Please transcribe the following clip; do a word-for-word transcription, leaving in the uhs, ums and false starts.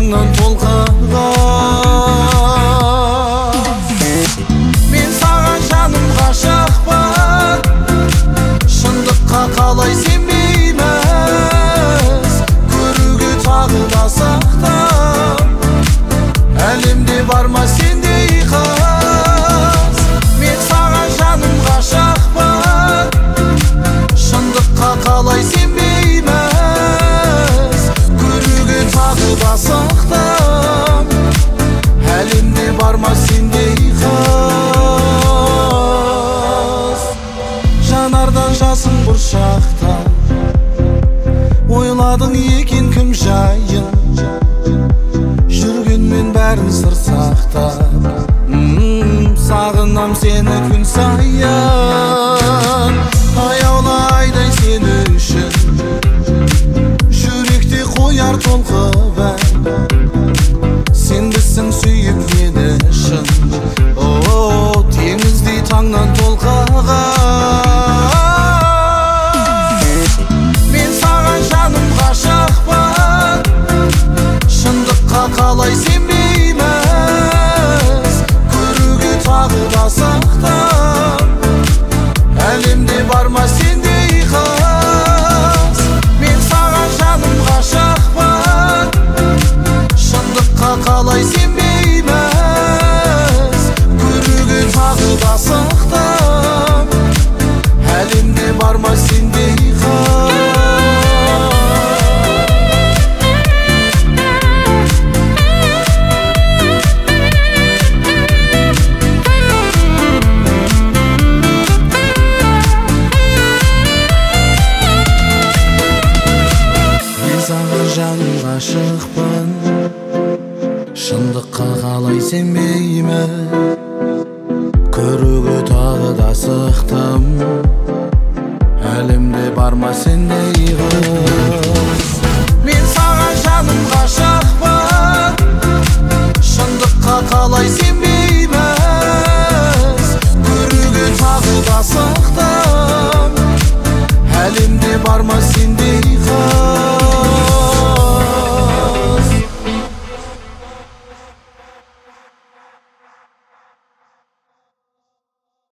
таңнан толқыған. Мен саған жаным ғашықпын, шындыққа қалай сенбейміз, көруге тағы да сақтан. Әлемде бар ма сендей қыз? Мен саған жаным ғашықпын, шындыққа қалай сенбейміз, көруге тағы да сақтан. Әлемде бар ма сендей қыз? Жанардан жасың бұршақта, ойладың екен кім жайын, жүргенмен бәрін сыр сақтап. Сағынам сені күн сайын, аяулы айдай сені үшін, жүректе қояр толқып ән. Сен біздің сүйіп еді шын, о, теңіздей таңнан толқыған. Мен саған жаным ғашықпын, шындыққа қалай сенбейміз, көруге тағы да сақтан. Әлемде бар ма сендей қыз? Мен саған жаным ғашықпын, шындыққа қалай сенбейміз, көруге тағы да сақтан. Әлемде бар ма сендей қыз? Жаным ғашықпын, шындыққа қалай сенбеймін, көруге тағы да сықтым. Әлемде бар ма сендей қыз? Мен саған жаным ғашықпын, шындыққа қалай сенбейміз, көруге тағы да сықтым. Әлемде бар ма сендей қыз?